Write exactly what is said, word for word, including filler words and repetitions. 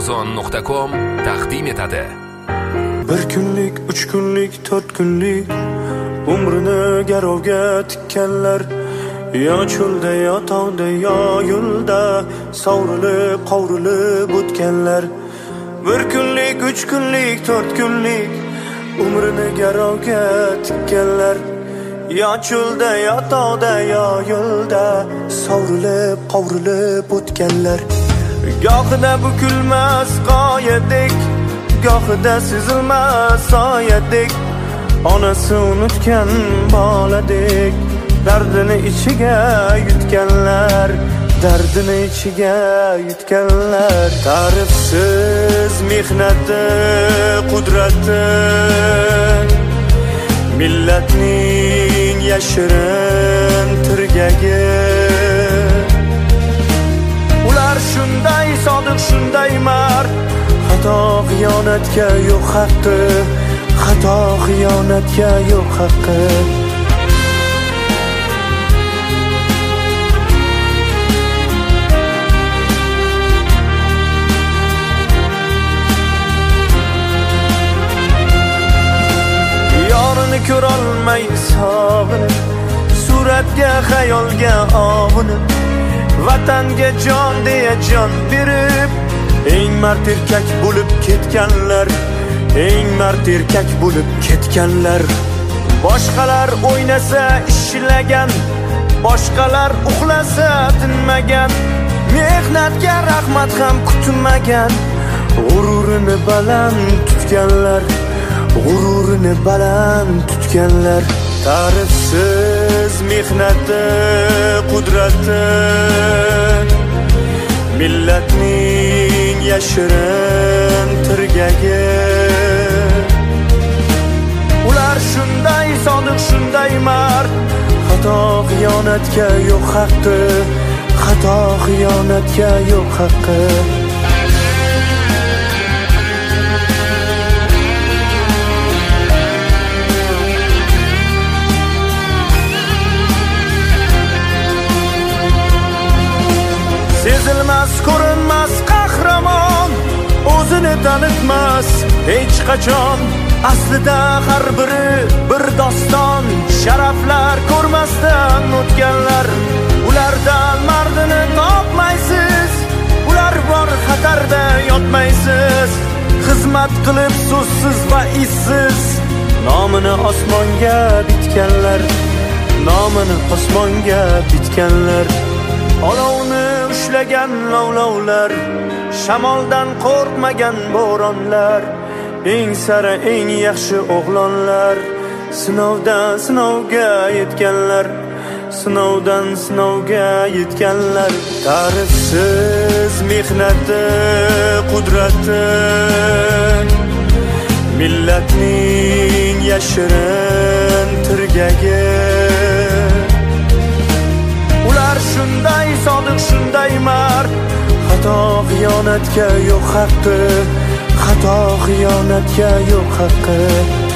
amazon nuqta com taqdim etadi. Bir kunlik, uch kunlik, to'rt kunlik umrini garovga tikkanlar, yo cho'lda, yo tog'da, yo yo'lda sovrilib, qovrilib o'tganlar. Bir kunlik, uch kunlik, to'rt kunlik umrini garovga tikkanlar, yo cho'lda, yo tog'da, yo yo'lda sovrilib, qovrilib o'tganlar. Gohida bukilmas qoyadek, gohida sezilmas soyadek, onasi unutgan boladek dardini ichiga yutganlar, dardini ichiga yutganlar. Ta'rifsiz mehnati, qudrati, millatning yashirin tirgagi. Ular shunday sodiq, shunday mard, xato xiyonatga yo'q haqqi, xato xiyonatga yo'q haqqi. Yorini ko'rolmay sog'inib, suratga, xayolga og'inib, vatanga jon deya jon berib, eng mard erkak bo'lib ketganlar, eng mard erkak bo'lib ketganlar. Boshqalar o'ynasa ishlagan, boshqalar uxlasa tinmagan, mehnatga rahmat ham kutmagan, g'ururini baland tutganlar, g'ururini baland tutganlar. Ta'rifsiz mehnati, qudrati, millatning yashirin tirgagi. Ular shunday sodiq, shunday mard, xato xiyonatga yo'q haqqi, xato xiyonatga yo'q haqqi. Sezilmas, ko'rinmas qahramon, o'zini tanitmas hech qachon. Aslida har biri bir doston, sharaflar ko'rmasdan o'tganlar. Ulardan mardini topmaysiz, ular bor xatarda yotmaysiz. Xizmat qilib so'zsiz va izsiz nomini osmonga bitganlar, nomini osmonga bitganlar. Olovni ushlagan lovlovlar, shamoldan qo'rqmagan bo'ronlar, eng sara eng yaxshi o'g'lonlar, sinovdan sinovga yetganlar, sinovdan sinovga yetganlar. Ta'rifsiz mehnati, qudrati, millatning yashirin tirgagi. Ular shunday sodiq, shunday mard, xato xiyonatga yo'q haqqi, xato xiyonatga yo'q haqqi.